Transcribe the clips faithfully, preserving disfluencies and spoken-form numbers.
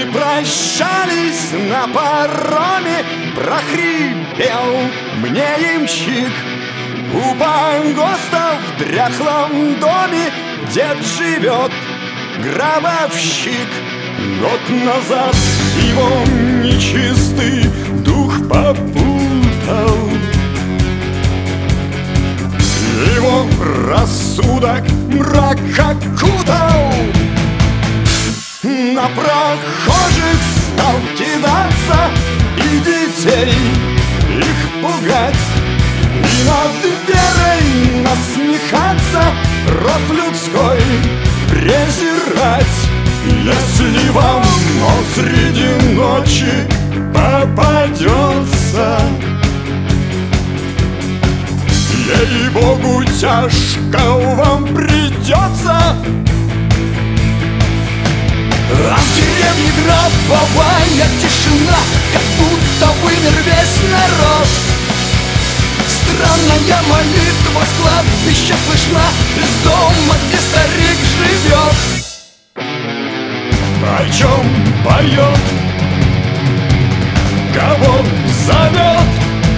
прощались на пароме, прохрипел мне ямщик: у погоста в дряхлом доме дед живет, гробовщик. Год назад его нечистый дух попутал, его рассудок мрак окутал. На прохожих стал кидаться и детей их пугать, и над верой насмехаться, род людской презирать. Если вам он среди ночи попадется, ей-богу, тяжко вам придется. А в деревне гробовая тишина, как будто вымер весь народ. Странная молитва с кладбища слышна из дома, где старик живет. О чем поет, кого зовет?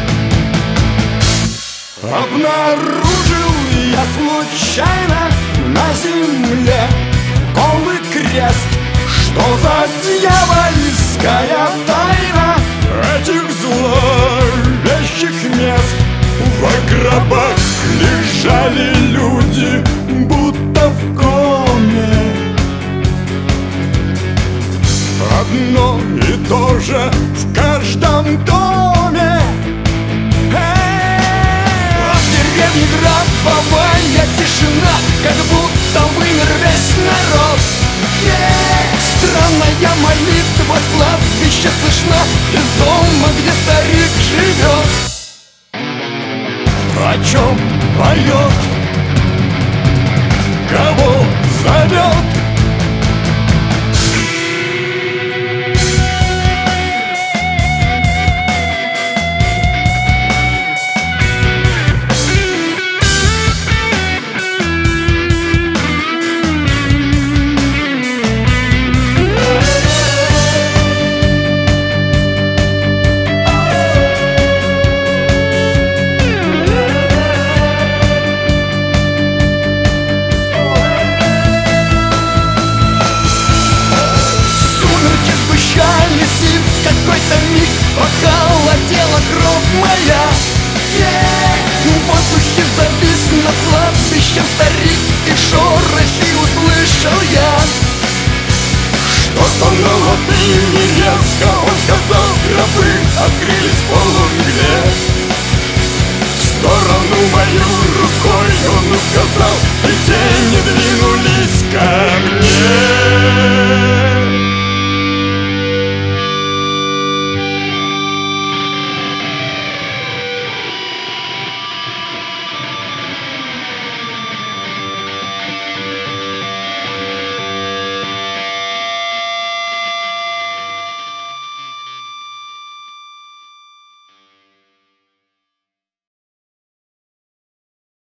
Обнаружил я случайно на земле голый крест. Что за дьявольская тайна этих зловещих мест? В гробах лежали люди, будто в коме. Одно и то же в каждом доме. А в деревне гробовая тишина, как будто вымер весь народ. Странная молитва с кладбища слышна из дома, где старик живет. О чем поет, кого зовет? Какой-то миг похолодела кровь моя. В воздухе завис над кладбищем старик, и шорохи услышал я. Что-то на латыни резко он сказал, гробы открылись в полумгле. В сторону мою рукой он указал, и тени двинули